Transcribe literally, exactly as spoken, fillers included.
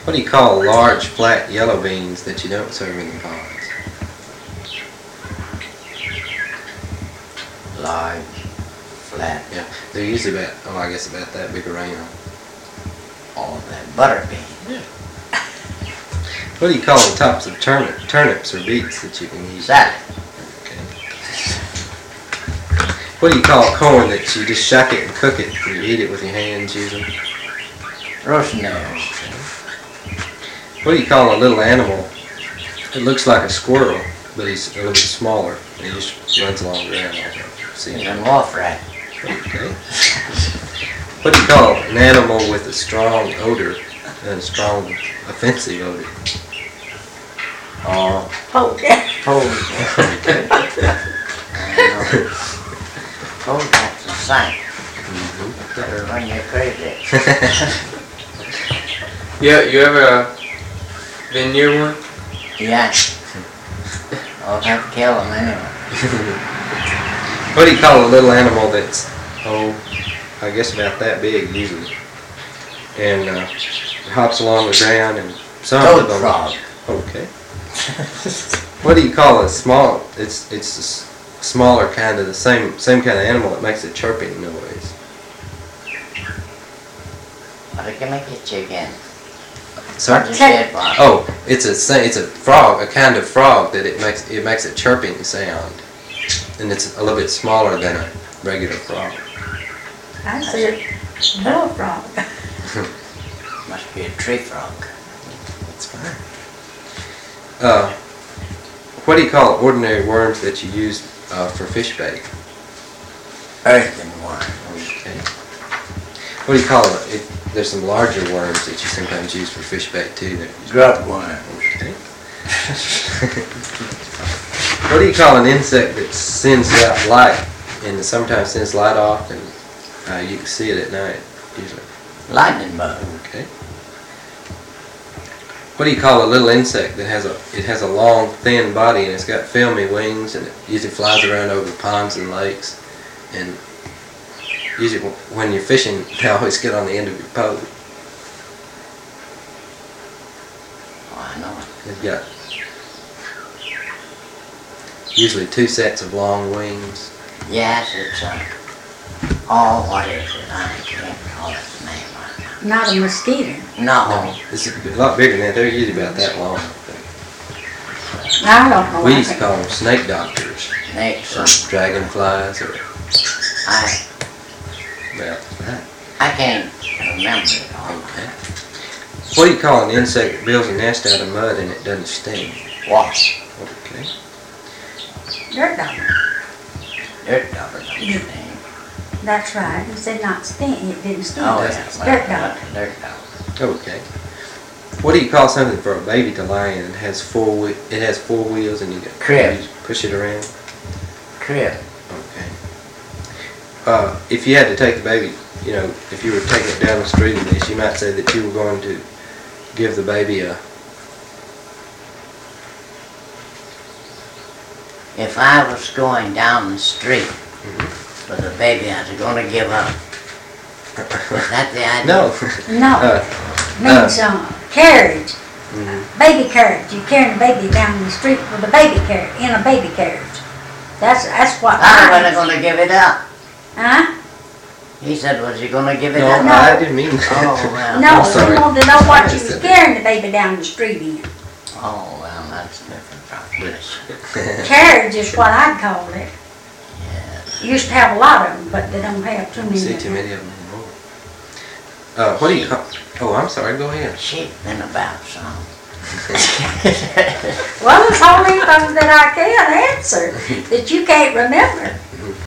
What do you call large, flat yellow beans that you don't serve in the pods? Large, flat. Yeah, they're usually about, oh, I guess about that big around. Oh, that butter bean. Yeah. What do you call the tops of turnip, turnips or beets that you can eat? Salad. Okay. What do you call corn that you just shuck it and cook it and you eat it with your hands usually? Rosemary. What do you call a little animal? It looks like a squirrel, but he's a little bit smaller. And he just runs along the ground. See He's him? a wolf rat. Okay. What do you call an animal with a strong odor and a strong offensive odor? Oh, Okay. toad. Toad, that's a sight. Better run you crazy. Yeah, you ever uh, been near one? Yeah. I'll have to kill him anyway. What do you call a little animal that's, oh, I guess about that big usually, and uh, hops along the ground and some Toad of them. frog. Okay. What do you call a small? It's it's a s- smaller kind of the same same kind of animal that makes a chirping noise. What can I get you again? Sorry. What you said, Bob? Oh, it's a sa- it's a frog, a kind of frog that it makes it makes a chirping sound, and it's a little bit smaller than a regular frog. I said bullfrog. Must be a tree frog. That's fine. Uh, what do you call ordinary worms that you use uh, for fish bait? Earthen worm. Okay. What do you call it? it? There's some larger worms that you sometimes use for fish bait too. That Grub worm. okay. What do you call an insect that sends out light and sometimes sends light off and uh, you can see it at night usually? Lightning bug. Okay. What do you call a little insect that has a it has a long thin body and it's got filmy wings and it usually flies around over ponds and lakes, and usually when you're fishing they always get on the end of your boat. Oh, I know it. They've got usually two sets of long wings. Yes, it's uh, oh, what is it? I can't call its name right Not a mosquito. now. No. No, it's a lot bigger than that. They're usually about that long. I don't know. We used to call them snake doctors, Next, or dragonflies, or I well, that. I can't remember it all. Okay. What do you call an insect that builds a nest out of mud and it doesn't sting? Wasp. Okay. Dirt dog. Dirt dauber. Don't you Yeah. think? That's right. He said not sting. It didn't sting. Oh, It's yeah. dirt well, dog. Dirt dog. Okay. What do you call something for a baby to lie in? It has four whe- it has four wheels and you got Crib. you push it around. Crib. Okay. Uh, if you had to take the baby, you know, if you were taking it down the street in this, you might say that you were going to give the baby a. If I was going down the street Mhm. with a baby, I was going to give up. Is that the idea? No. No. Uh, Means uh, carriage. mhm. Baby carriage. You carrying the baby down the street with a baby carriage, in a baby carriage. That's that's what I I. wasn't going to give it up. Huh? He said, was he going to give it No, up? No. I didn't mean that. Oh, well. No, I'm sorry. we wanted to know what I you was said carrying the baby down the street in. Oh, well, that's different proposition. Carriage is what I'd call it. Yes. Used to have a lot of them, but they don't have too many. See too many of them anymore. Uh, what do you call? Oh, I'm sorry. Go ahead. She's been about some. Well, there's only things that I can answer that you can't remember.